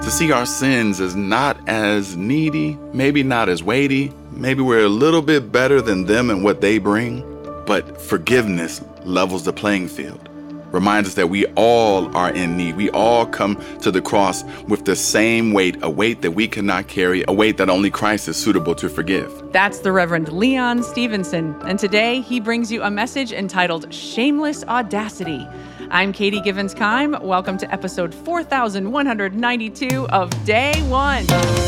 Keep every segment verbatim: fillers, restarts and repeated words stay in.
to see our sins as not as needy, maybe not as weighty, maybe we're a little bit better than them and what they bring, but forgiveness levels the playing field. Reminds us that we all are in need. We all come to the cross with the same weight, a weight that we cannot carry, a weight that only Christ is suitable to forgive. That's the Reverend Leon Stevenson, and today he brings you a message entitled Shameless Audacity. I'm Katie Givens-Keim. Welcome to episode four thousand one hundred ninety-two of Day One.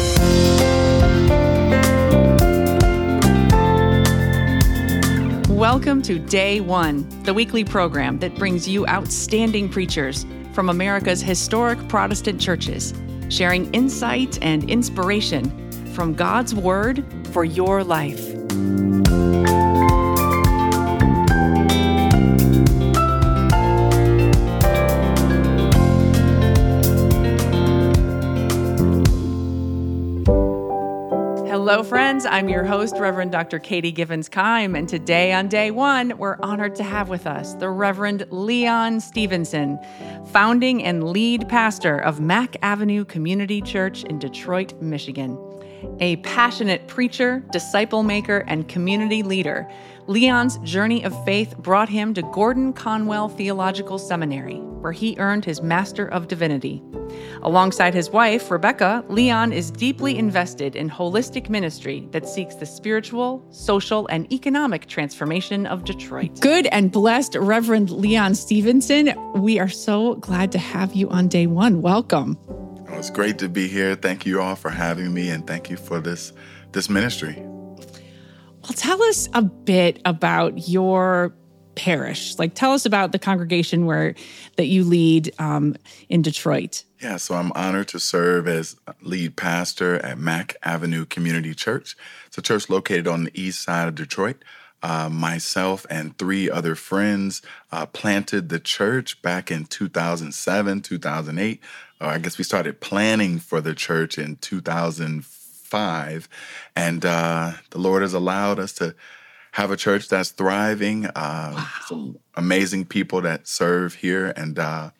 Welcome to Day One, the weekly program that brings you outstanding preachers from America's historic Protestant churches, sharing insight and inspiration from God's Word for your life. Hello, friends. I'm your host, Reverend Doctor Katie Givens-Keim, and today on Day One, we're honored to have with us the Reverend Leon Stevenson, founding and lead pastor of Mack Avenue Community Church in Detroit, Michigan. A passionate preacher, disciple maker, and community leader, Leon's journey of faith brought him to Gordon Conwell Theological Seminary, where he earned his Master of Divinity. Alongside his wife, Rebecca, Leon is deeply invested in holistic ministry that seeks the spiritual, social, and economic transformation of Detroit. Good and blessed Reverend Leon Stevenson, we are so glad to have you on Day One. Welcome. Oh, it's great to be here. Thank you all for having me, and thank you for this, this ministry. Well, tell us a bit about your parish. Like, tell us about the congregation where that you lead um, in Detroit. Yeah, so I'm honored to serve as lead pastor at Mack Avenue Community Church. It's a church located on the east side of Detroit. Uh, myself and three other friends uh, planted the church back in two thousand seven, two thousand eight. Uh, I guess we started planning for the church in two thousand five, and uh, the Lord has allowed us to have a church that's thriving, uh, wow. Some amazing people that serve here, and uh,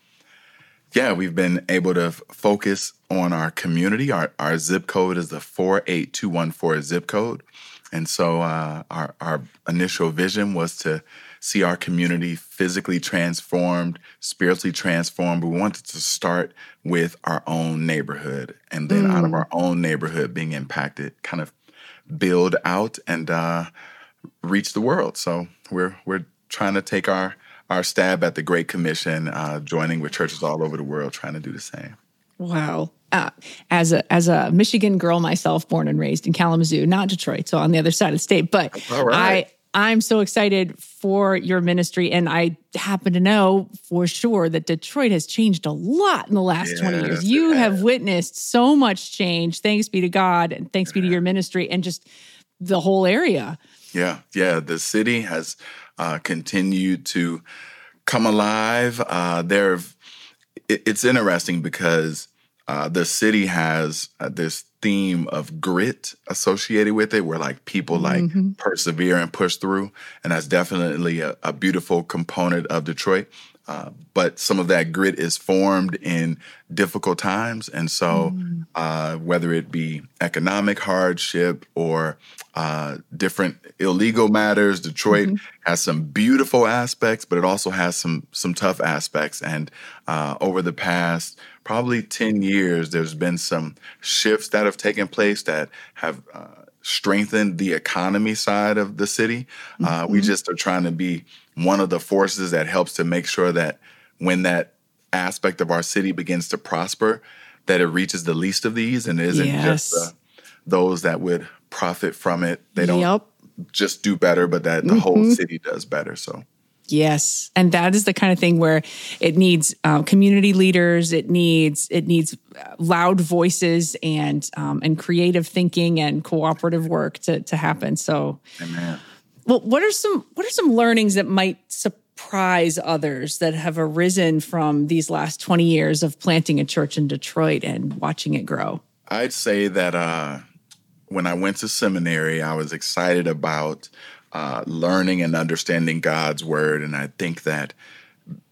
yeah, we've been able to f- focus on our community. Our, our zip code is the four eight two one four zip code. And so uh, our, our initial vision was to see our community physically transformed, spiritually transformed. But we wanted to start with our own neighborhood. And then mm. out of our own neighborhood being impacted, kind of build out and uh, reach the world. So we're we're trying to take our our stab at the Great Commission, uh, joining with churches all over the world, trying to do the same. Wow. Uh, as a as a Michigan girl myself, born and raised in Kalamazoo, not Detroit, so on the other side of the state. But all right. I, I'm so excited for your ministry, and I happen to know for sure that Detroit has changed a lot in the last yes, twenty years. You have witnessed so much change, thanks be to God, and thanks be to your ministry, and just the whole area. Yeah, yeah. The city has uh, continued to come alive. Uh, there, it, it's interesting because uh, the city has uh, this theme of grit associated with it, where like people like mm-hmm. persevere and push through, and that's definitely a, a beautiful component of Detroit. Uh, but some of that grit is formed in difficult times. And so mm. uh, whether it be economic hardship or uh, different illegal matters, Detroit mm-hmm. has some beautiful aspects, but it also has some some tough aspects. And uh, over the past probably ten years, there's been some shifts that have taken place that have uh, strengthened the economy side of the city. Mm-hmm. Uh, we just are trying to be one of the forces that helps to make sure that when that aspect of our city begins to prosper, that it reaches the least of these and isn't yes. just uh, those that would profit from it. They don't yep. just do better, but that the mm-hmm. whole city does better. So. Yes, and that is the kind of thing where it needs uh, community leaders. It needs it needs loud voices and um, and creative thinking and cooperative work to to happen. So, Amen. Well, what are some what are some learnings that might surprise others that have arisen from these last twenty years of planting a church in Detroit and watching it grow? I'd say that uh, when I went to seminary, I was excited about Uh, learning and understanding God's word. And I think that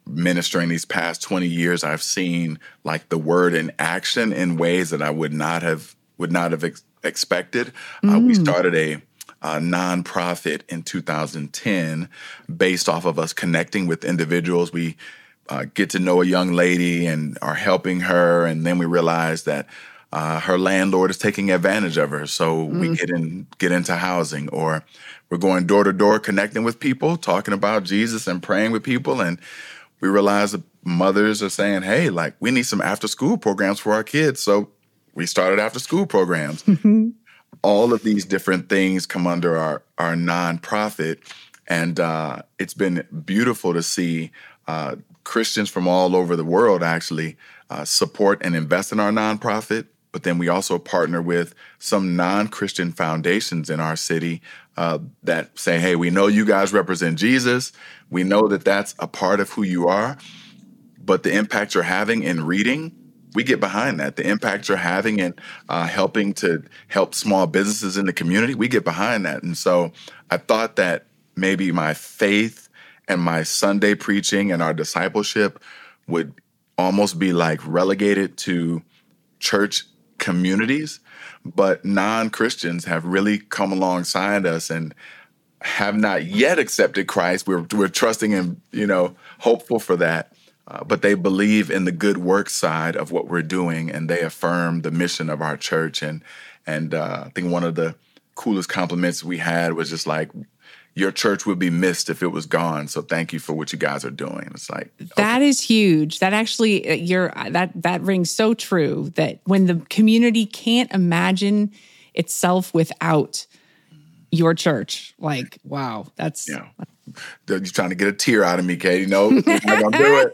ministering these past twenty years, I've seen like the word in action in ways that I would not have would not have ex- expected. Mm. Uh, we started a, a nonprofit in two thousand ten based off of us connecting with individuals. We uh, get to know a young lady and are helping her, and then we realize that uh, her landlord is taking advantage of her. So mm. we get in get into housing, or we're going door to door, connecting with people, talking about Jesus and praying with people, and we realize that mothers are saying, hey, like, we need some after-school programs for our kids. So we started after-school programs. Mm-hmm. All of these different things come under our, our nonprofit. And uh, it's been beautiful to see uh, Christians from all over the world actually uh, support and invest in our nonprofit. But then we also partner with some non-Christian foundations in our city uh, that say, hey, we know you guys represent Jesus. We know that that's a part of who you are. But the impact you're having in reading, we get behind that. The impact you're having in uh, helping to help small businesses in the community, we get behind that. And so I thought that maybe my faith and my Sunday preaching and our discipleship would almost be like relegated to church communities, but non-Christians have really come alongside us and have not yet accepted Christ. We're we're trusting and, you know, hopeful for that, uh, but they believe in the good work side of what we're doing, and they affirm the mission of our church. And and uh, I think one of the coolest compliments we had was just like, your church would be missed if it was gone. So thank you for what you guys are doing. It's like, okay. That is huge. That actually, you're that that rings so true that when the community can't imagine itself without your church, like, wow, that's. Yeah. You're trying to get a tear out of me, Katie. No, you're not gonna do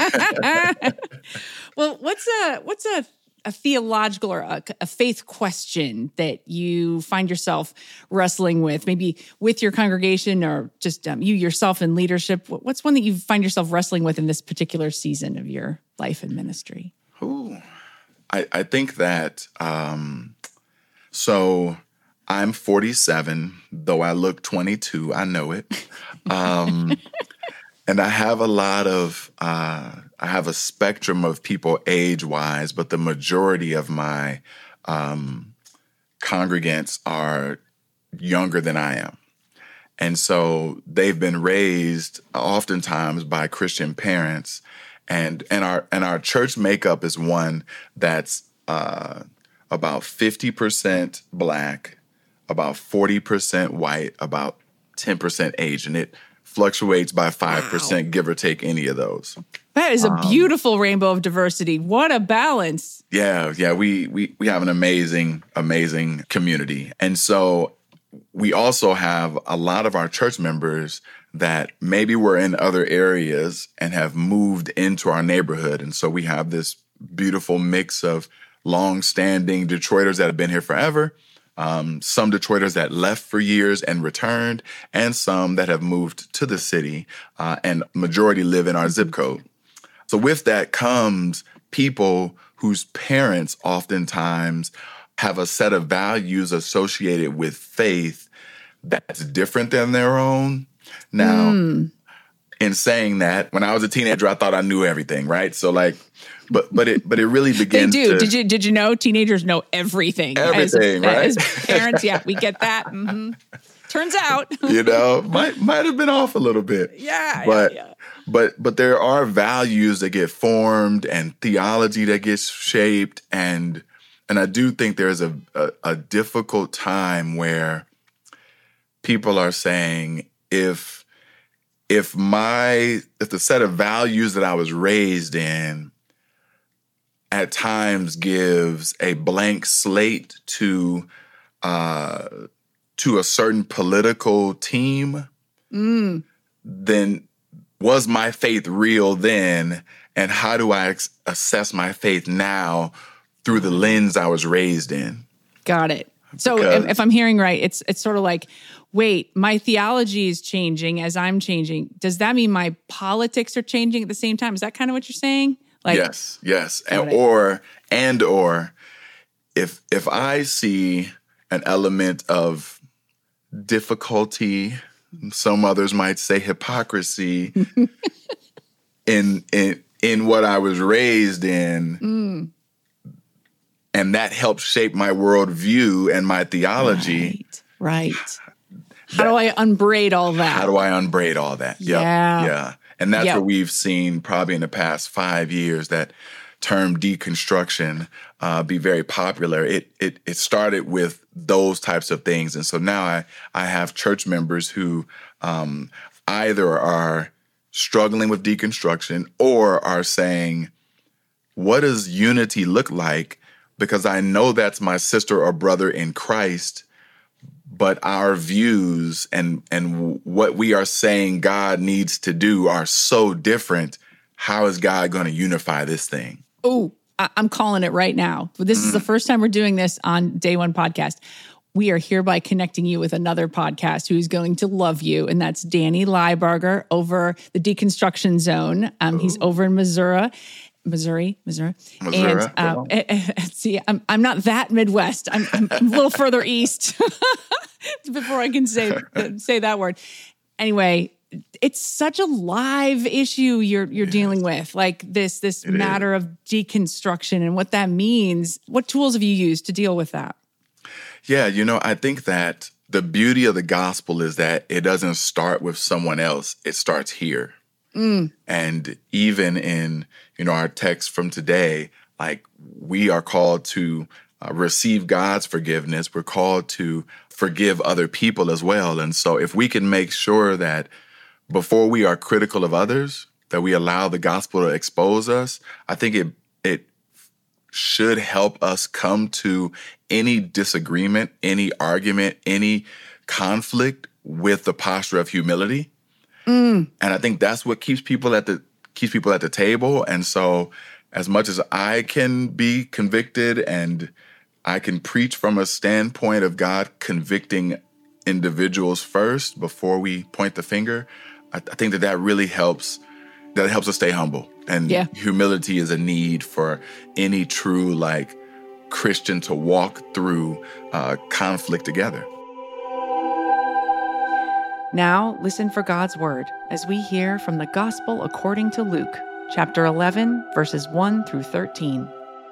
it. Well, what's a what's a a theological or a, a faith question that you find yourself wrestling with, maybe with your congregation or just um, you yourself in leadership? What's one that you find yourself wrestling with in this particular season of your life and ministry? Ooh, I, I think that, um, so I'm forty-seven, though I look twenty-two, I know it. Um, and I have a lot of, uh, I have a spectrum of people age-wise, but the majority of my um, congregants are younger than I am. And so they've been raised oftentimes by Christian parents. And and our and our church makeup is one that's uh, about fifty percent Black, about forty percent white, about ten percent Asian. It fluctuates by five percent, wow. Give or take any of those. That is a um, beautiful rainbow of diversity. What a balance. Yeah, yeah, we we we have an amazing, amazing community. And so we also have a lot of our church members that maybe were in other areas and have moved into our neighborhood. And so we have this beautiful mix of long-standing Detroiters that have been here forever, Um, some Detroiters that left for years and returned, and some that have moved to the city, uh, and majority live in our zip code. So with that comes people whose parents oftentimes have a set of values associated with faith that's different than their own. Now, mm. in saying that, when I was a teenager, I thought I knew everything, right? So like, But but it but it really begins. They do. To, did you did you know teenagers know everything? Everything, as, right? As parents, yeah, we get that. Mm-hmm. Turns out, you know, might might have been off a little bit. Yeah, but yeah, yeah. but but there are values that get formed and theology that gets shaped, and and I do think there's a a, a difficult time where people are saying if if my if the set of values that I was raised in at times gives a blank slate to uh, to a certain political team, mm. then was my faith real then? And how do I ex- assess my faith now through the lens I was raised in? Got it. So Because, if, if I'm hearing right, it's it's sort of like, wait, my theology is changing as I'm changing. Does that mean my politics are changing at the same time? Is that kind of what you're saying? Like, yes, yes. And or and or if if I see an element of difficulty, some others might say hypocrisy, in in in what I was raised in. Mm. And that helped shape my worldview and my theology. Right, right. How that, do I unbraid all that? How do I unbraid all that? Yep, yeah. Yeah. And that's yep. what we've seen probably in the past five years, that term deconstruction uh, be very popular. It, it it started with those types of things. And so now I, I have church members who um, either are struggling with deconstruction or are saying, what does unity look like? Because I know that's my sister or brother in Christ, but our views and and what we are saying God needs to do are so different. How is God going to unify this thing? Oh, I'm calling it right now. This mm. is the first time we're doing this on Day One Podcast. We are hereby connecting you with another podcast who's going to love you, and that's Danny Liebarger over the Deconstruction Zone. Um, he's over in Missouri. Missouri, Missouri. Missouri. And um, see, I'm I'm not that Midwest. I'm, I'm a little further east before I can say say that word. Anyway, it's such a live issue you're you're dealing with, like this this it matter is. of deconstruction and what that means. What tools have you used to deal with that? Yeah, you know, I think that the beauty of the gospel is that it doesn't start with someone else. It starts here. Mm. And even in, you know, our text from today, like we are called to uh, receive God's forgiveness. We're called to forgive other people as well. And so if we can make sure that before we are critical of others, that we allow the gospel to expose us, I think it it should help us come to any disagreement, any argument, any conflict with the posture of humility. Mm. And I think that's what keeps people at the keeps people at the table. And so as much as I can be convicted and I can preach from a standpoint of God convicting individuals first before we point the finger, I, I think that that really helps, that helps us stay humble. And yeah. humility is a need for any true, like, Christian to walk through uh, conflict together. Now, listen for God's word as we hear from the Gospel according to Luke, chapter eleven, verses one through thirteen.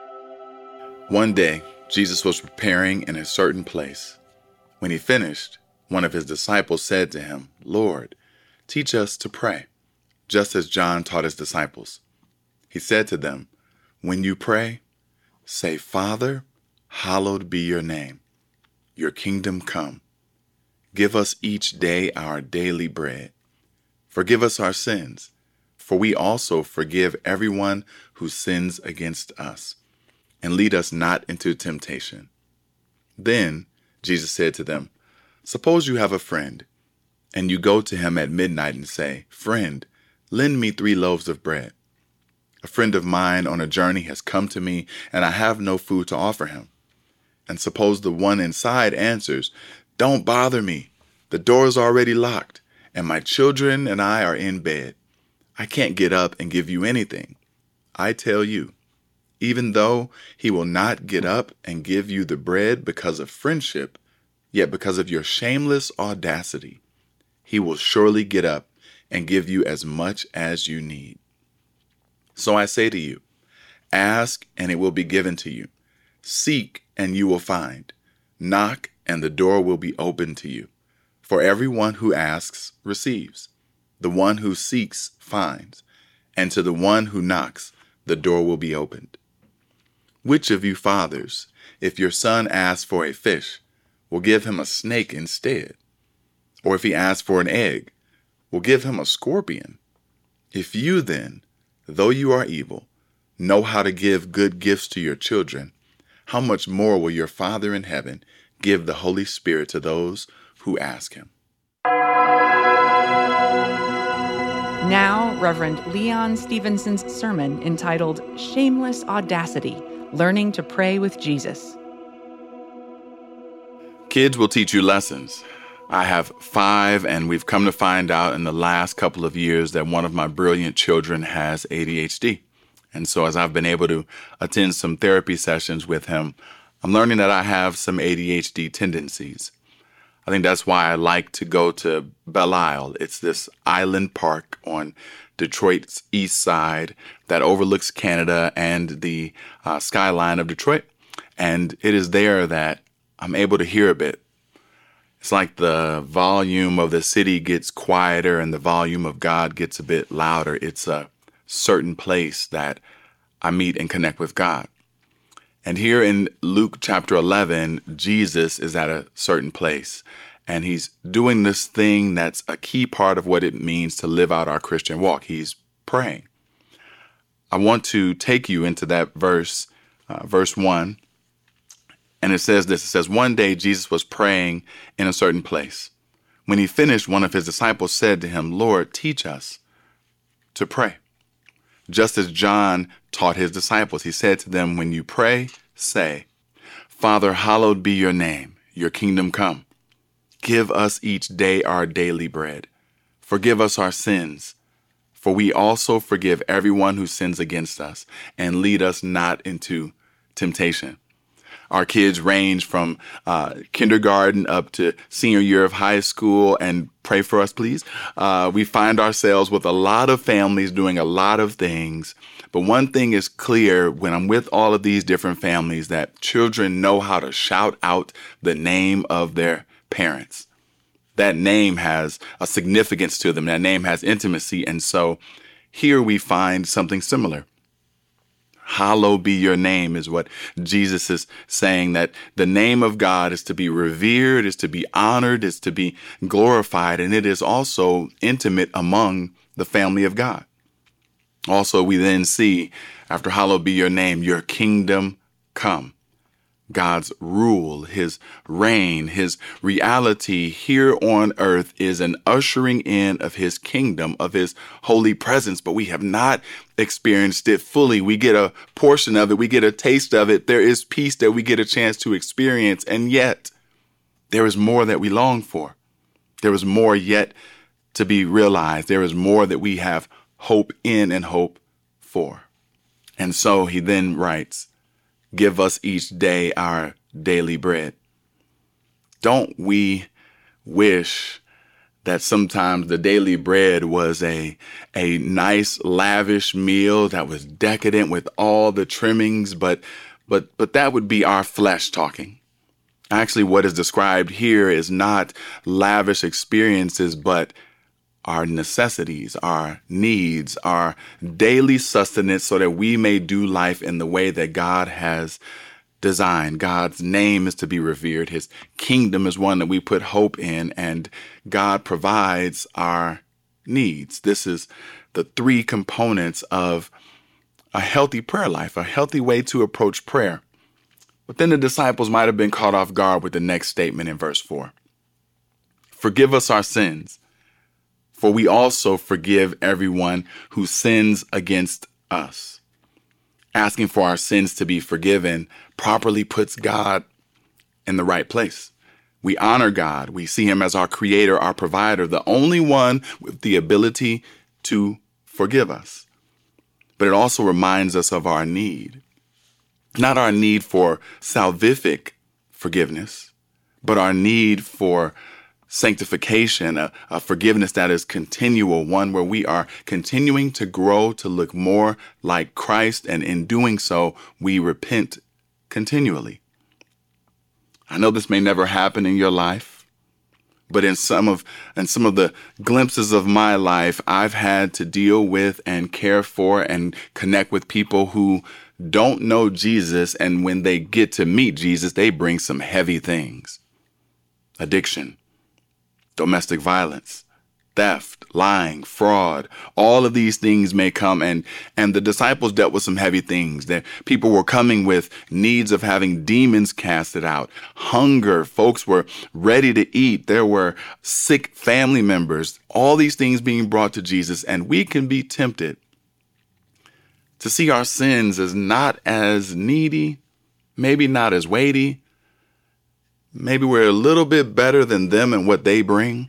One day, Jesus was preparing in a certain place. When he finished, one of his disciples said to him, "Lord, teach us to pray, just as John taught his disciples." He said to them, "When you pray, say, 'Father, hallowed be your name. Your kingdom come. Give us each day our daily bread. Forgive us our sins, for we also forgive everyone who sins against us. And lead us not into temptation." Then Jesus said to them, "Suppose you have a friend, and you go to him at midnight and say, 'Friend, lend me three loaves of bread. A friend of mine on a journey has come to me, and I have no food to offer him.' And suppose the one inside answers, 'Don't bother me. The door is already locked, and my children and I are in bed. I can't get up and give you anything.' I tell you, even though he will not get up and give you the bread because of friendship, yet because of your shameless audacity, he will surely get up and give you as much as you need. So I say to you, ask and it will be given to you. Seek and you will find. Knock and the door will be opened to you. For everyone who asks receives. The one who seeks finds. And to the one who knocks, the door will be opened. Which of you fathers, if your son asks for a fish, will give him a snake instead? Or if he asks for an egg, will give him a scorpion? If you then, though you are evil, know how to give good gifts to your children, how much more will your Father in heaven give the Holy Spirit to those who ask him?" Now, Reverend Leon Stevenson's sermon entitled "Shameless Audacity, Learning to Pray with Jesus." Kids will teach you lessons. I have five, and we've come to find out in the last couple of years that one of my brilliant children has A D H D. And so as I've been able to attend some therapy sessions with him, I'm learning that I have some A D H D tendencies. I think that's why I like to go to Belle Isle. It's this island park on Detroit's east side that overlooks Canada and the uh, skyline of Detroit. And it is there that I'm able to hear a bit. It's like the volume of the city gets quieter and the volume of God gets a bit louder. It's a certain place that I meet and connect with God. And here in Luke chapter eleven, Jesus is at a certain place, and he's doing this thing that's a key part of what it means to live out our Christian walk. He's praying. I want to take you into that verse, uh, verse one, and it says this. It says, one day Jesus was praying in a certain place. When he finished, one of his disciples said to him, Lord, teach us to pray. Just as John taught his disciples, he said to them, when you pray, say, Father, hallowed be your name, your kingdom come. Give us each day our daily bread. Forgive us our sins, for we also forgive everyone who sins against us, and lead us not into temptation. Our kids range from uh, kindergarten up to senior year of high school, and pray for us, please. Uh, we find ourselves with a lot of families doing a lot of things. But one thing is clear when I'm with all of these different families, that children know how to shout out the name of their parents. That name has a significance to them. That name has intimacy. And so here we find something similar. Hallowed be your name is what Jesus is saying, that the name of God is to be revered, is to be honored, is to be glorified, and it is also intimate among the family of God. Also, we then see, after hallowed be your name, your kingdom come. God's rule, his reign, his reality here on earth is an ushering in of his kingdom, of his holy presence, but we have not experienced it fully. We get a portion of it. We get a taste of it. There is peace that we get a chance to experience. And yet there is more that we long for. There is more yet to be realized. There is more that we have hope in and hope for. And so he then writes, give us each day our daily bread. Don't we wish that sometimes the daily bread was a, a nice, lavish meal that was decadent with all the trimmings, but, but, but that would be our flesh talking. Actually, what is described here is not lavish experiences, but our necessities, our needs, our daily sustenance so that we may do life in the way that God has designed. God's name is to be revered. His kingdom is one that we put hope in, and God provides our needs. This is the three components of a healthy prayer life, a healthy way to approach prayer. But then the disciples might have been caught off guard with the next statement in verse four. Forgive us our sins, for we also forgive everyone who sins against us. Asking for our sins to be forgiven properly puts God in the right place. We honor God. We see him as our creator, our provider, the only one with the ability to forgive us. But it also reminds us of our need, not our need for salvific forgiveness, but our need for sanctification, a, a forgiveness that is continual, one where we are continuing to grow to look more like Christ, and in doing so, we repent continually. I know this may never happen in your life, but in some of in some of the glimpses of my life, I've had to deal with and care for and connect with people who don't know Jesus, and when they get to meet Jesus, they bring some heavy things. Addiction, domestic violence, theft, lying, fraud, all of these things may come. And, and the disciples dealt with some heavy things. That people were coming with needs of having demons casted out, hunger. Folks were ready to eat. There were sick family members, all these things being brought to Jesus. And we can be tempted to see our sins as not as needy, maybe not as weighty. Maybe we're a little bit better than them and what they bring.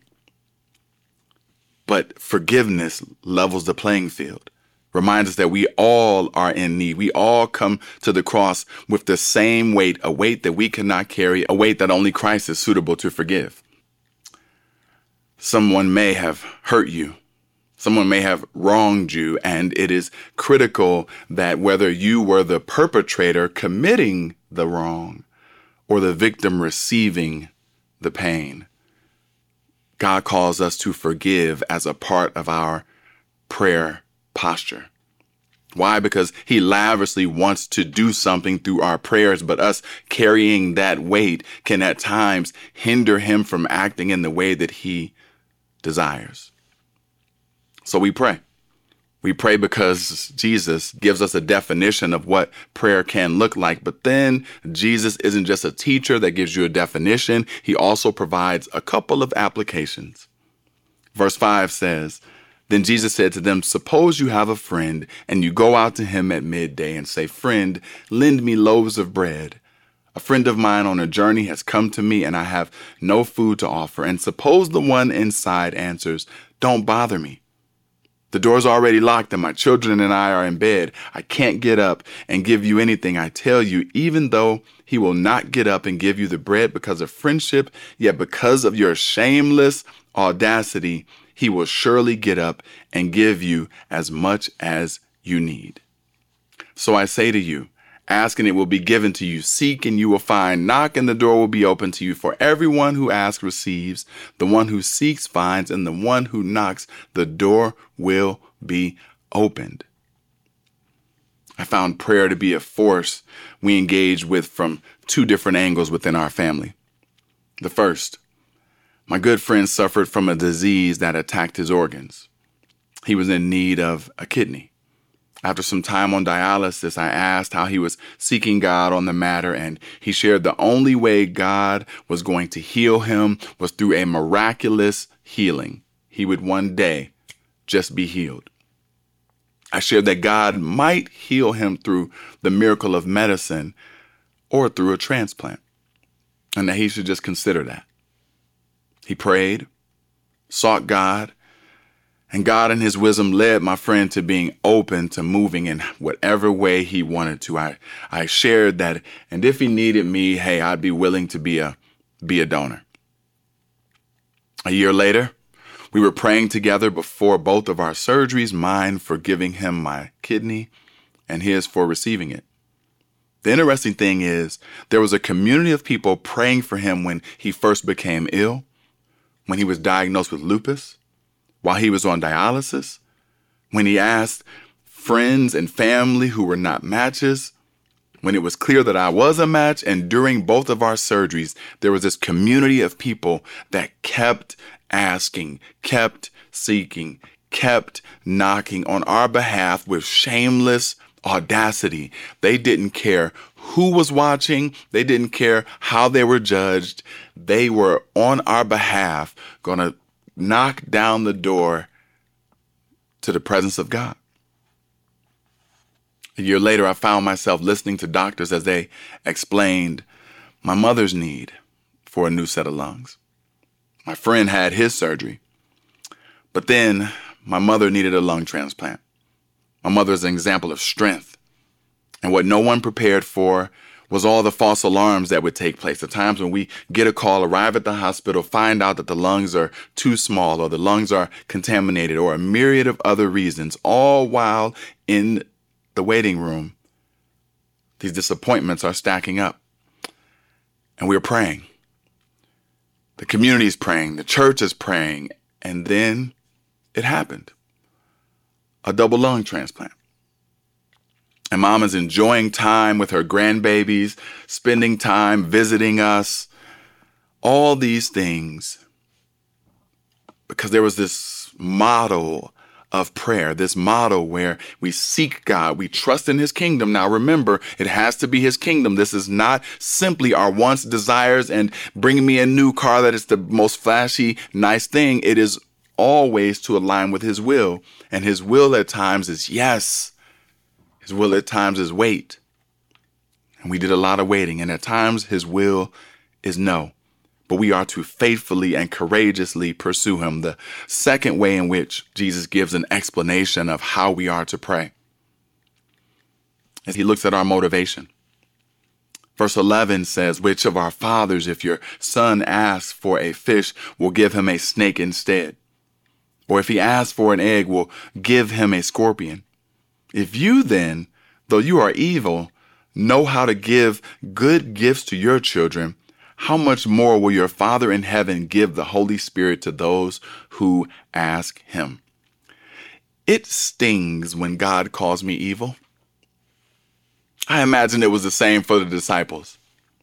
But forgiveness levels the playing field, reminds us that we all are in need. We all come to the cross with the same weight, a weight that we cannot carry, a weight that only Christ is suitable to forgive. Someone may have hurt you. Someone may have wronged you, and it is critical that whether you were the perpetrator committing the wrong or the victim receiving the pain, God calls us to forgive as a part of our prayer posture. Why? Because he lavishly wants to do something through our prayers, but us carrying that weight can at times hinder him from acting in the way that he desires. So we pray. We pray because Jesus gives us a definition of what prayer can look like. But then Jesus isn't just a teacher that gives you a definition. He also provides a couple of applications. Verse five says, "Then Jesus said to them, suppose you have a friend and you go out to him at midday and say, 'Friend, lend me loaves of bread. A friend of mine on a journey has come to me and I have no food to offer.' And suppose the one inside answers, 'Don't bother me. The door's already locked and my children and I are in bed. I can't get up and give you anything. I tell you, even though he will not get up and give you the bread because of friendship, yet because of your shameless audacity, he will surely get up and give you as much as you need. So I say to you, ask and it will be given to you. Seek and you will find. Knock and the door will be open to you. For everyone who asks receives. The one who seeks finds. And the one who knocks, the door will be opened." I found prayer to be a force we engage with from two different angles within our family. The first, my good friend suffered from a disease that attacked his organs. He was in need of a kidney. After some time on dialysis, I asked how he was seeking God on the matter, and he shared the only way God was going to heal him was through a miraculous healing. He would one day just be healed. I shared that God might heal him through the miracle of medicine or through a transplant, and that he should just consider that. He prayed, sought God, and God in his wisdom led my friend to being open to moving in whatever way he wanted to. I, I shared that, and if he needed me, hey, I'd be willing to be a, be a donor. A year later, we were praying together before both of our surgeries, mine for giving him my kidney and his for receiving it. The interesting thing is there was a community of people praying for him when he first became ill, when he was diagnosed with lupus, while he was on dialysis, when he asked friends and family who were not matches, when it was clear that I was a match, and during both of our surgeries, there was this community of people that kept asking, kept seeking, kept knocking on our behalf with shameless audacity. They didn't care who was watching. They didn't care how they were judged. They were on our behalf going to knock down the door to the presence of God. A year later, I found myself listening to doctors as they explained my mother's need for a new set of lungs. My friend had his surgery, but then my mother needed a lung transplant. My mother is an example of strength, and what no one prepared for was all the false alarms that would take place. The times when we get a call, arrive at the hospital, find out that the lungs are too small or the lungs are contaminated or a myriad of other reasons, all while in the waiting room, these disappointments are stacking up. And we're praying. The community is praying. The church is praying. And then it happened. A double lung transplant. And mom is enjoying time with her grandbabies, spending time visiting us, all these things, because there was this model of prayer, this model where we seek God, we trust in his kingdom. Now remember, it has to be his kingdom. This is not simply our wants, desires, and bring me a new car that is the most flashy, nice thing. It is always to align with his will. And his will at times is yes. His will at times is wait. And we did a lot of waiting. And at times his will is no. But we are to faithfully and courageously pursue him. The second way in which Jesus gives an explanation of how we are to pray is he looks at our motivation. Verse eleven says, which of our fathers, if your son asks for a fish, will give him a snake instead? Or if he asks for an egg, will give him a scorpion? If you then, though you are evil, know how to give good gifts to your children, how much more will your Father in heaven give the Holy Spirit to those who ask him? It stings when God calls me evil. I imagine it was the same for the disciples.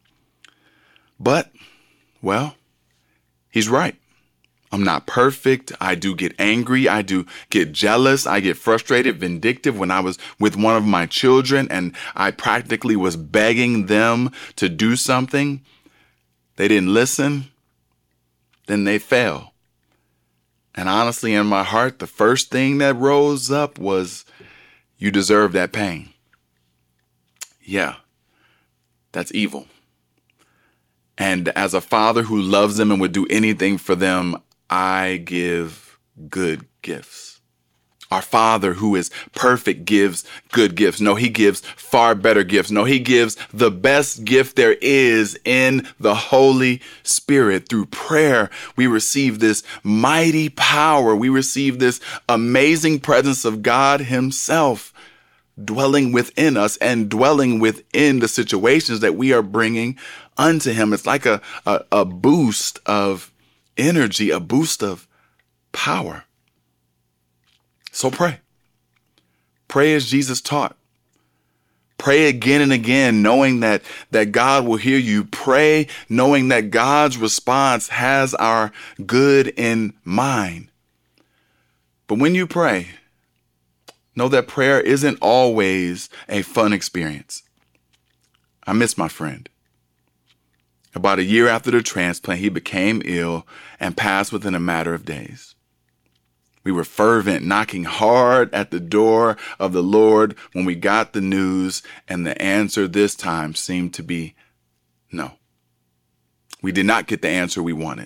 But, well, he's right. I'm not perfect. I do get angry. I do get jealous. I get frustrated, vindictive when I was with one of my children and I practically was begging them to do something. They didn't listen. Then they fell. And honestly, in my heart, the first thing that rose up was, you deserve that pain. Yeah, that's evil. And as a father who loves them and would do anything for them, I give good gifts. Our Father who is perfect gives good gifts. No, he gives far better gifts. No, he gives the best gift there is in the Holy Spirit. Through prayer, we receive this mighty power. We receive this amazing presence of God himself dwelling within us and dwelling within the situations that we are bringing unto him. It's like a, a, a boost of energy, a boost of power. So pray. Pray as Jesus taught. Pray again and again, knowing that, that God will hear you. Pray knowing that God's response has our good in mind. But when you pray, know that prayer isn't always a fun experience. I miss my friend. About a year after the transplant, he became ill and passed within a matter of days. We were fervent, knocking hard at the door of the Lord when we got the news, and the answer this time seemed to be no. We did not get the answer we wanted,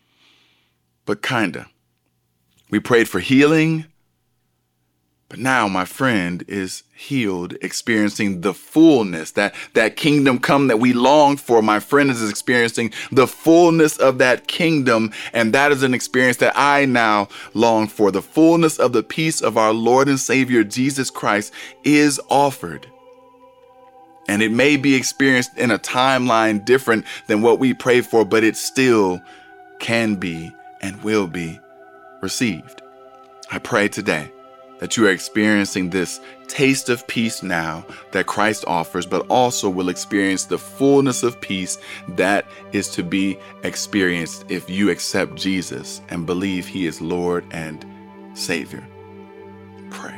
but kinda. We prayed for healing, but now my friend is healed, experiencing the fullness, that, that kingdom come that we longed for. My friend is experiencing the fullness of that kingdom, and that is an experience that I now long for. The fullness of the peace of our Lord and Savior Jesus Christ is offered. And it may be experienced in a timeline different than what we pray for, but it still can be and will be received. I pray today that you are experiencing this taste of peace now that Christ offers, but also will experience the fullness of peace that is to be experienced if you accept Jesus and believe he is Lord and Savior. Pray.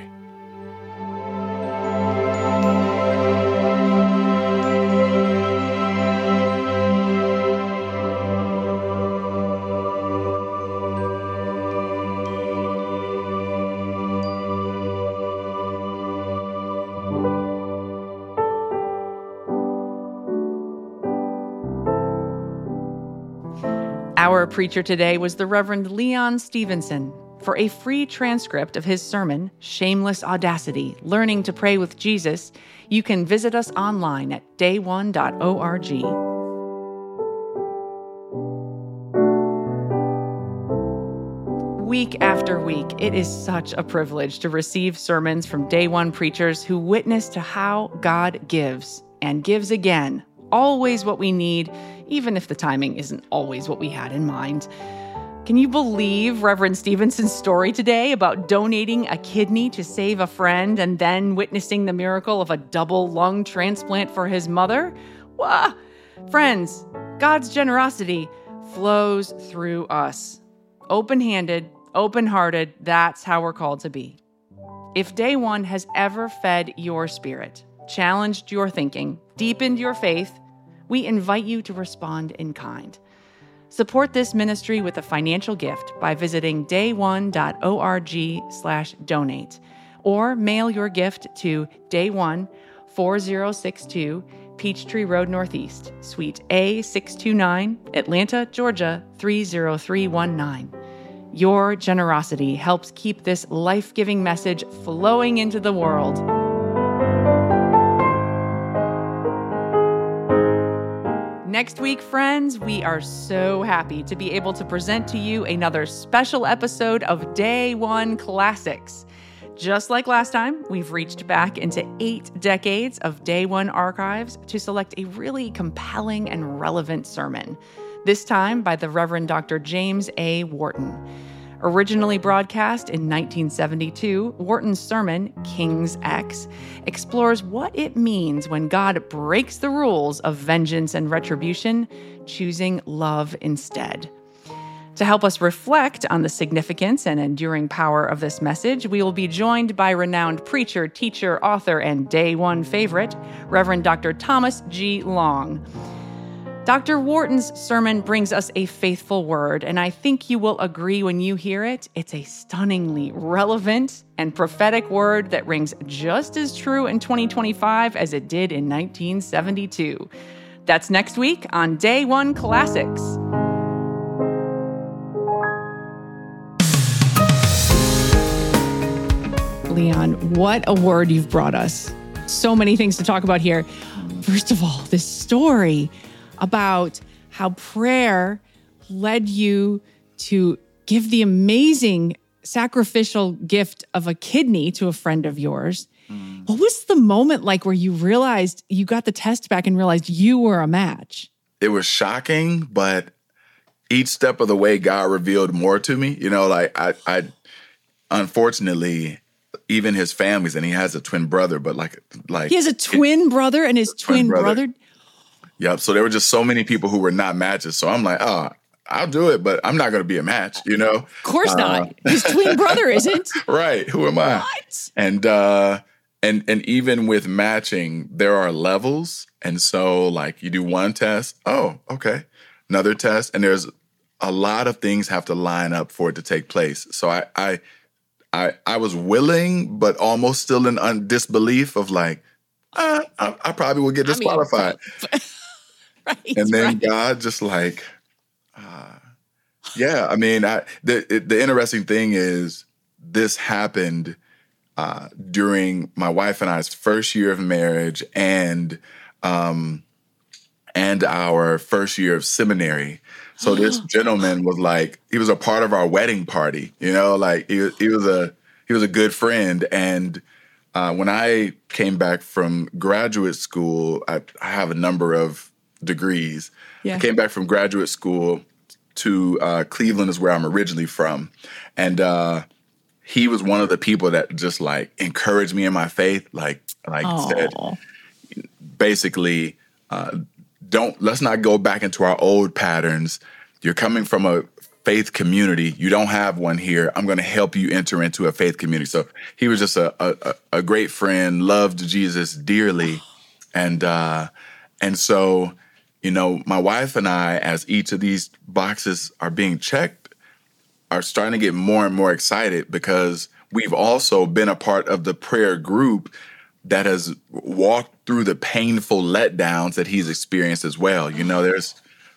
Our preacher today was the Reverend Leon Stevenson. For a free transcript of his sermon, Shameless Audacity, Learning to Pray with Jesus, you can visit us online at day one dot org. Week after week, it is such a privilege to receive sermons from Day One preachers who witness to how God gives and gives again, always what we need, even if the timing isn't always what we had in mind. Can you believe Reverend Stevenson's story today about donating a kidney to save a friend and then witnessing the miracle of a double lung transplant for his mother? Wah! Friends, God's generosity flows through us. Open-handed, open-hearted, that's how we're called to be. If Day One has ever fed your spirit, challenged your thinking, deepened your faith, we invite you to respond in kind. Support this ministry with a financial gift by visiting day one dot org slash donate or mail your gift to Day One, four oh six two Peachtree Road Northeast, Suite A six two nine, Atlanta, Georgia three oh three one nine. Your generosity helps keep this life-giving message flowing into the world. Next week, friends, we are so happy to be able to present to you another special episode of Day One Classics. Just like last time, we've reached back into eight decades of Day One archives to select a really compelling and relevant sermon, this time by the Reverend Doctor James A. Wharton. Originally broadcast in nineteen seventy-two, Wharton's sermon, King's X, explores what it means when God breaks the rules of vengeance and retribution, choosing love instead. To help us reflect on the significance and enduring power of this message, we will be joined by renowned preacher, teacher, author, and Day One favorite, Reverend Doctor Thomas G. Long. Doctor Wharton's sermon brings us a faithful word, and I think you will agree when you hear it. It's a stunningly relevant and prophetic word that rings just as true in twenty twenty-five as it did in nineteen seventy-two. That's next week on Day One Classics. Leon, what a word you've brought us. So many things to talk about here. First of all, this story about how prayer led you to give the amazing sacrificial gift of a kidney to a friend of yours. Mm. What was the moment like where you realized you got the test back and realized you were a match? It was shocking, but each step of the way, God revealed more to me. You know, like I, I unfortunately, even his families, and he has a twin brother, but like, like he has a twin it, brother, and his twin, twin brother. brother. Yep. So there were just so many people who were not matches. So I'm like, oh, I'll do it, but I'm not going to be a match, you know? Of course uh, not. His twin brother isn't. Right. Who am I? What? And uh, and and even with matching, there are levels, and so like you do one test, oh, okay, another test, and there's a lot of things have to line up for it to take place. So I I. I, I was willing, but almost still in un- disbelief of like, uh, I, I probably will get disqualified. I mean, right, and then right. God just like, uh, yeah, I mean, I, the it, the interesting thing is this happened uh, during my wife and I's first year of marriage and um, and our first year of seminary. So this gentleman was like, he was a part of our wedding party, you know, like he, he was a he was a good friend. And uh, when I came back from graduate school, I, I have a number of degrees. Yeah. I came back from graduate school to uh, Cleveland is where I'm originally from. And uh, he was one of the people that just like encouraged me in my faith, like, like said, basically, uh, Don't let's not go back into our old patterns. You're coming from a faith community. You don't have one here. I'm going to help you enter into a faith community. So he was just a a, a great friend, loved Jesus dearly, and uh, and so you know, my wife and I, as each of these boxes are being checked, are starting to get more and more excited because we've also been a part of the prayer group that has walked through the painful letdowns that he's experienced as well. You know, there's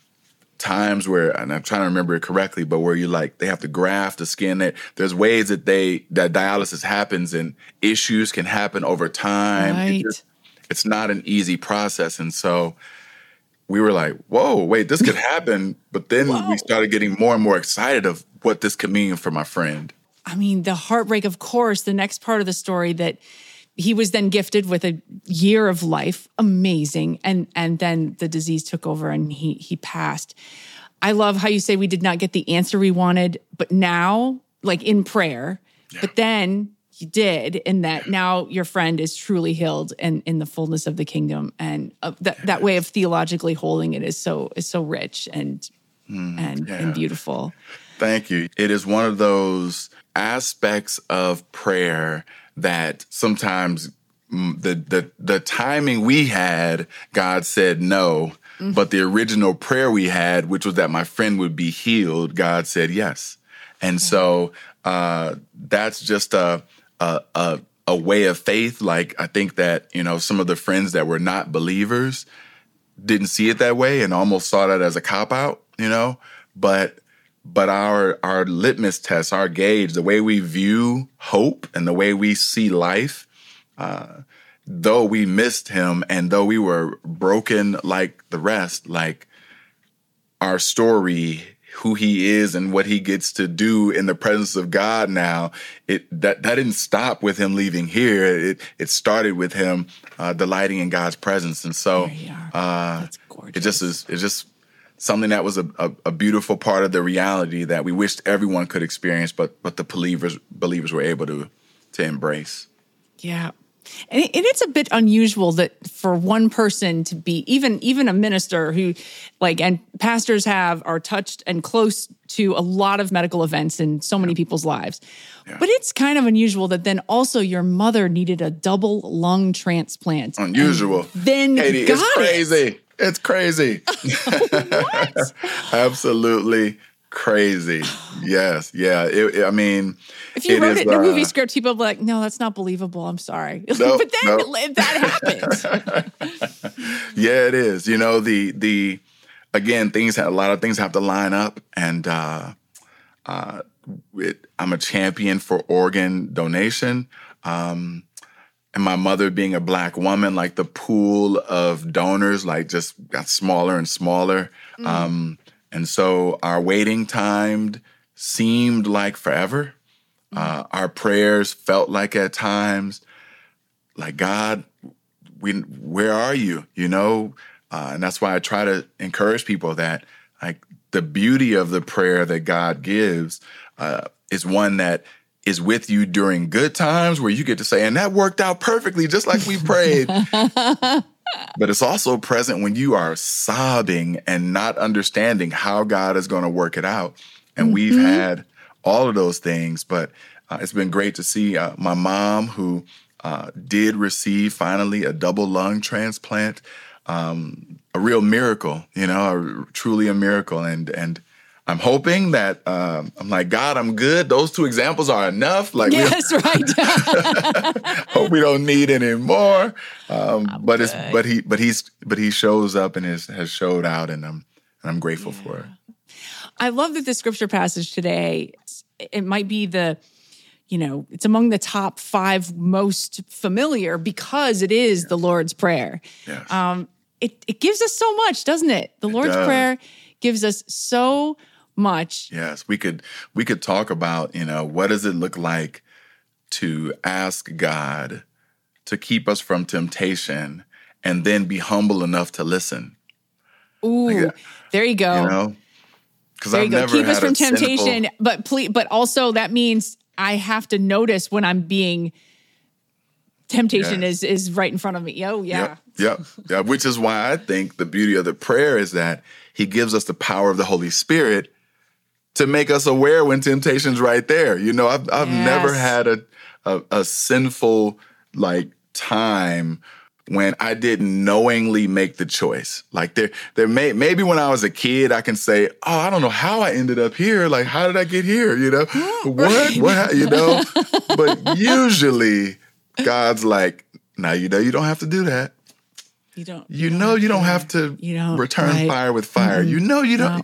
times where, and I'm trying to remember it correctly, but where you like, they have to graft the skin. There, there's ways that they, that dialysis happens and issues can happen over time. Right. It just, it's not an easy process. And so we were like, whoa, wait, this could happen. But then Whoa. we started getting more and more excited of what this could mean for my friend. I mean, the heartbreak, of course, the next part of the story that he was then gifted with a year of life, amazing, and and then the disease took over and he he passed. I love how you say we did not get the answer we wanted, but now, like in prayer, yeah. but then you did, in that now your friend is truly healed and in the fullness of the kingdom, and uh, that that way of theologically holding it is so is so rich and mm, and yeah. and beautiful. Thank you. It is one of those aspects of prayer that sometimes the the the timing we had, God said no, mm-hmm. but the original prayer we had, which was that my friend would be healed, God said yes. And okay. so uh, that's just a, a a a way of faith. Like I think that, you know, some of the friends that were not believers didn't see it that way and almost saw that as a cop-out, you know, but But our our litmus test, our gauge, the way we view hope and the way we see life, uh, though we missed him and though we were broken like the rest, like our story, who he is and what he gets to do in the presence of God now, it that, that didn't stop with him leaving here. It it started with him uh, delighting in God's presence. And so uh, That's gorgeous. it just is it's just something that was a, a, a beautiful part of the reality that we wished everyone could experience, but but the believers believers were able to to embrace. Yeah. And, it, and it's a bit unusual that for one person to be, even even a minister who, like, and pastors have, are touched and close to a lot of medical events in so many people's lives. Yeah. But it's kind of unusual that then also your mother needed a double lung transplant. Unusual. Then Katie, got it's crazy. It. It's crazy. What? Absolutely crazy. Yes. Yeah. It, it, I mean, if you it wrote is, it in a movie uh, script, people would be like, no, that's not believable. I'm sorry. No, but then no. that happens. Yeah, it is. You know, the, the, again, things, a lot of things have to line up, and, uh, uh, it, I'm a champion for organ donation. Um, and my mother being a Black woman, like the pool of donors, like just got smaller and smaller. Mm. Um, and so our waiting time seemed like forever. Mm. Uh, our prayers felt like at times, like, God, we, where are you? You know? Uh, and that's why I try to encourage people that, like, the beauty of the prayer that God gives uh, is one that is with you during good times, where you get to say, and that worked out perfectly, just like we prayed. But it's also present when you are sobbing and not understanding how God is going to work it out. And mm-hmm. we've had all of those things, but uh, it's been great to see uh, my mom, who uh, did receive finally a double lung transplant, um, a real miracle, you know, a, truly a miracle. And, and, I'm hoping that, um, I'm like, God, I'm good. Those two examples are enough. Like, yes, right. Hope we don't need any more. Um, but good. it's, but he, but he's, but he shows up and is, has showed out, and I'm, and I'm grateful yeah. for it. I love that the scripture passage today, it might be the, you know, it's among the top five most familiar because it is yes. the Lord's Prayer. Yes. Um, it, it gives us so much, doesn't it? The it Lord's does. Prayer gives us so much. Yes, we could we could talk about, you know, what does it look like to ask God to keep us from temptation and then be humble enough to listen. Ooh, like, there you go. You know, because I've never keep had us from a temptation, sinful... but please, but also that means I have to notice when I'm being temptation yes. is is right in front of me. Oh yeah, yep, yep, yeah. Which is why I think the beauty of the prayer is that He gives us the power of the Holy Spirit to make us aware when temptation's right there. You know, I've I've yes. never had a, a a sinful like time when I didn't knowingly make the choice. Like there there may maybe when I was a kid I can say, oh, I don't know how I ended up here. Like, how did I get here? You know, what what you know? But usually God's like, now you know you don't have to do that. You don't. You, you know don't you don't have to you don't, return right. fire with fire. Mm-hmm. You know you don't. No.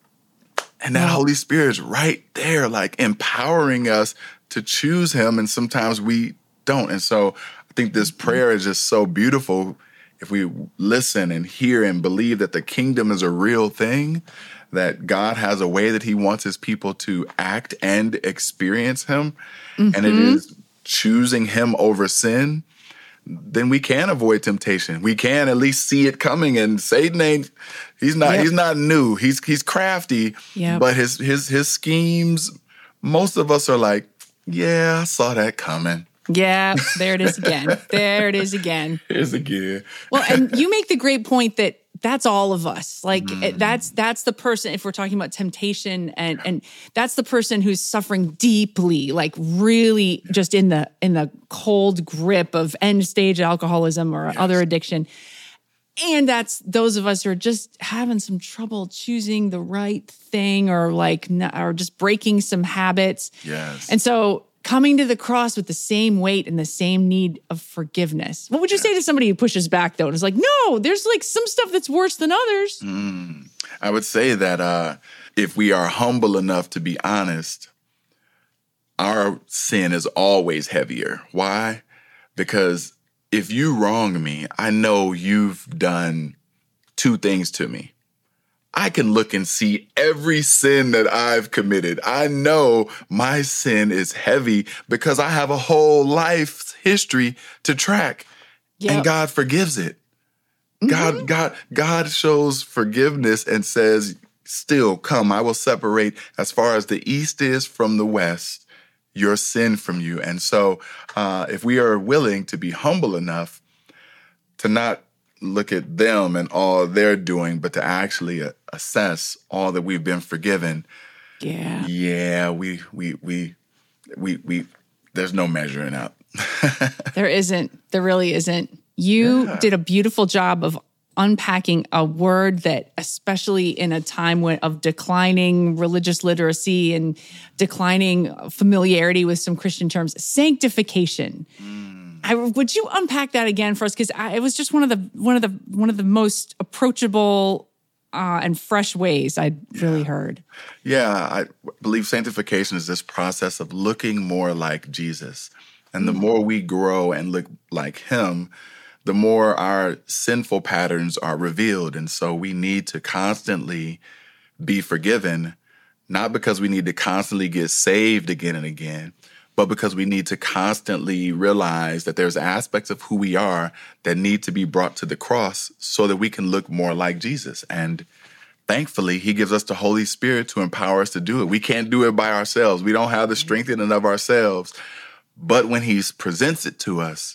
And that no. Holy Spirit's right there, like empowering us to choose Him. And sometimes we don't. And so I think this prayer is just so beautiful. If we listen and hear and believe that the kingdom is a real thing, that God has a way that He wants His people to act and experience Him, mm-hmm. and it is choosing Him over sin, then we can avoid temptation. We can at least see it coming. And Satan ain't, he's not, yep. he's not new. He's, he's crafty, yep. but his, his, his schemes, most of us are like, yeah, I saw that coming. Yeah, there it is again. There it is again. Here's again. Well, and you make the great point that that's all of us. Like mm. it, that's that's the person, if we're talking about temptation, and and that's the person who's suffering deeply, like really just in the in the cold grip of end stage alcoholism or yes. other addiction. And that's those of us who are just having some trouble choosing the right thing, or like or just breaking some habits. Yes. And so coming to the cross with the same weight and the same need of forgiveness. What would you yes. say to somebody who pushes back, though, and is like, no, there's like some stuff that's worse than others? Mm. I would say that uh, if we are humble enough to be honest, our sin is always heavier. Why? Because if you wrong me, I know you've done two things to me. I can look and see every sin that I've committed. I know my sin is heavy because I have a whole life's history to track. Yep. And God forgives it. Mm-hmm. God, God, God shows forgiveness and says, still come, I will separate as far as the east is from the west, your sin from you. And so uh, if we are willing to be humble enough to not look at them and all they're doing, but to actually uh, assess all that we've been forgiven. Yeah. Yeah, we, we, we, we, we, there's no measuring up. There isn't. There really isn't. You yeah. did a beautiful job of unpacking a word that, especially in a time when, of declining religious literacy and declining familiarity with some Christian terms, sanctification. Mm. I, would you unpack that again for us? Because it was just one of the one of the one of the most approachable uh, and fresh ways I'd yeah. really heard. Yeah, I believe sanctification is this process of looking more like Jesus, and the mm. more we grow and look like Him, the more our sinful patterns are revealed. And so we need to constantly be forgiven, not because we need to constantly get saved again and again, but because we need to constantly realize that there's aspects of who we are that need to be brought to the cross so that we can look more like Jesus. And thankfully, He gives us the Holy Spirit to empower us to do it. We can't do it by ourselves. We don't have the strength in and of ourselves. But when He presents it to us,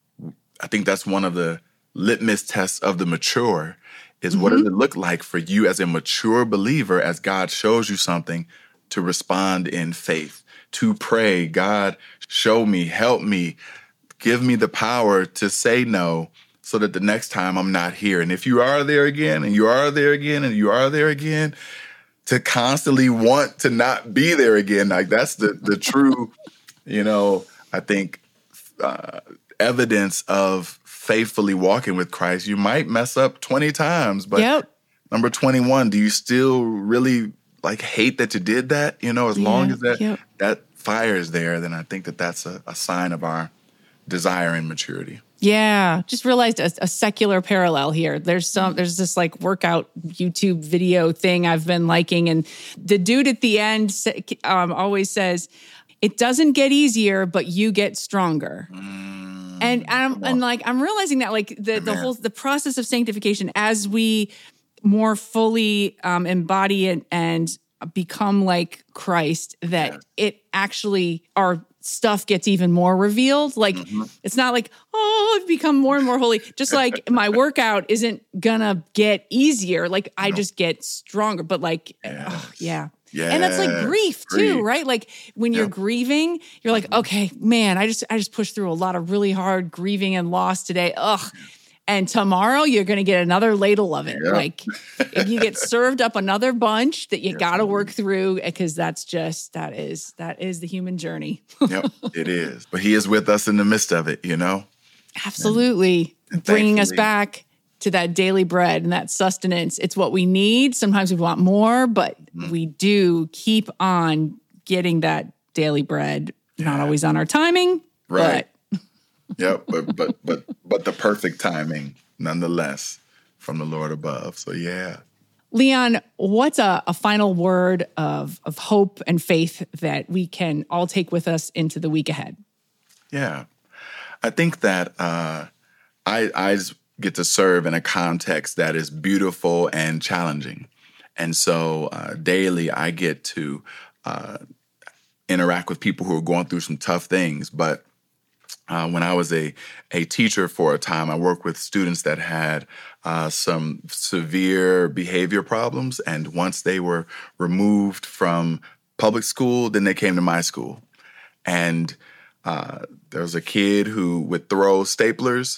I think that's one of the litmus tests of the mature is mm-hmm. what does it look like for you as a mature believer as God shows you something to respond in faith, to pray, God, show me, help me, give me the power to say no so that the next time I'm not here. And if you are there again and you are there again and you are there again, to constantly want to not be there again. Like that's the, the true, you know, I think, uh, evidence of faithfully walking with Christ. You might mess up twenty times, but yep. number twenty-one, do you still really like hate that you did that? You know, as yeah, long as that yep. that fire is there, then I think that that's a, a sign of our desire and maturity. Yeah, just realized a, a secular parallel here. There's some, there's this like workout YouTube video thing I've been liking, and the dude at the end um, always says, "It doesn't get easier, but you get stronger." Mm. And I'm and like I'm realizing that like the the whole the process of sanctification as we more fully um, embody it and become like Christ, that yeah. it actually our stuff gets even more revealed. Like mm-hmm. it's not like, oh, I've become more and more holy. Just like my workout isn't gonna get easier. Like I no. just get stronger. But like, yes. oh, yeah. Yes. And that's like grief too, right? Like when you're yep. grieving, you're like, okay, man, I just I just pushed through a lot of really hard grieving and loss today. Ugh. And tomorrow you're going to get another ladle of it. Yep. Like if you get served up another bunch that you yes. got to work through, because that's just, that is, that is the human journey. Yep, it is. But He is with us in the midst of it, you know? Absolutely. And, and bringing us back to that daily bread and that sustenance. It's what we need. Sometimes we want more, but mm. we do keep on getting that daily bread. Yeah. Not always on our timing, right? But yep, but but but but the perfect timing, nonetheless, from the Lord above. So yeah. Leon, what's a, a final word of of hope and faith that we can all take with us into the week ahead? Yeah, I think that uh, I I get to serve in a context that is beautiful and challenging, and so uh, daily I get to uh, interact with people who are going through some tough things, but Uh, when I was a a teacher for a time, I worked with students that had uh, some severe behavior problems. And once they were removed from public school, then they came to my school. And uh, there was a kid who would throw staplers,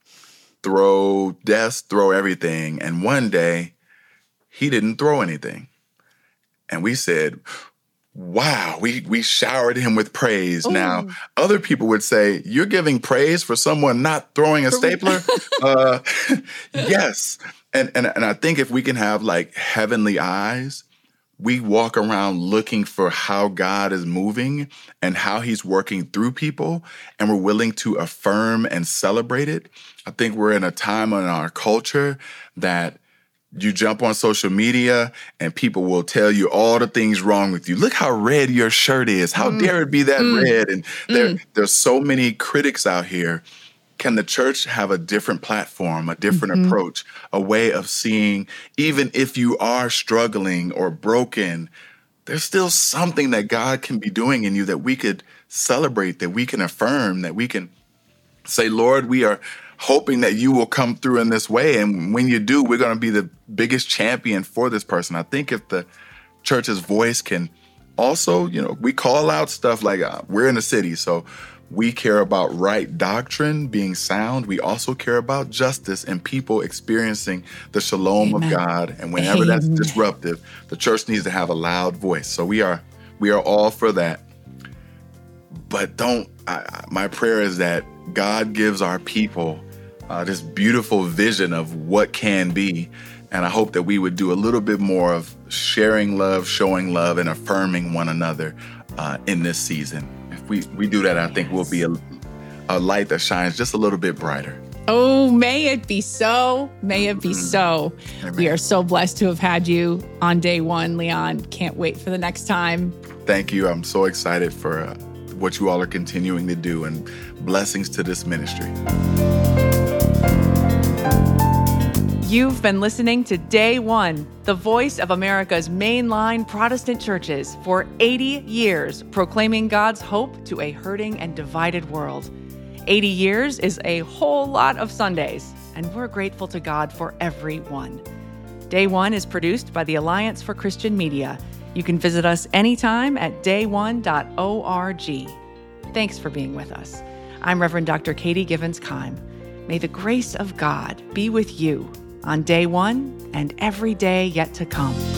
throw desks, throw everything. And one day, he didn't throw anything. And we said, wow, we we showered him with praise. Ooh. Now, other people would say, you're giving praise for someone not throwing a stapler? uh, yes. And, and and I think if we can have like heavenly eyes, we walk around looking for how God is moving and how he's working through people, and we're willing to affirm and celebrate it. I think we're in a time in our culture that you jump on social media and people will tell you all the things wrong with you. Look how red your shirt is. How mm. dare it be that mm. red? And there, mm. there's so many critics out here. Can the church have a different platform, a different mm-hmm. approach, a way of seeing, even if you are struggling or broken, there's still something that God can be doing in you that we could celebrate, that we can affirm, that we can say, Lord, we are hoping that you will come through in this way. And when you do, we're going to be the biggest champion for this person. I think if the church's voice can also, you know, we call out stuff like uh, we're in a city, so we care about right doctrine being sound. We also care about justice and people experiencing the shalom Amen. Of God. And whenever Amen. That's disruptive, the church needs to have a loud voice. So we are we are all for that. But don't, I, my prayer is that God gives our people uh, this beautiful vision of what can be. And I hope that we would do a little bit more of sharing love, showing love, and affirming one another uh, in this season. If we, we do that, I think we'll be a, a light that shines just a little bit brighter. Oh, may it be so. May it be mm-hmm. so. Amen. We are so blessed to have had you on day one, Leon. Can't wait for the next time. Thank you. I'm so excited for uh, what you all are continuing to do, and blessings to this ministry. You've been listening to Day One, the voice of America's mainline Protestant churches for eighty years, proclaiming God's hope to a hurting and divided world. eighty years is a whole lot of Sundays, and we're grateful to God for every one. Day One is produced by the Alliance for Christian Media. You can visit us anytime at day one dot org. Thanks for being with us. I'm Reverend Doctor Katie Givens-Keim. May the grace of God be with you on day one and every day yet to come.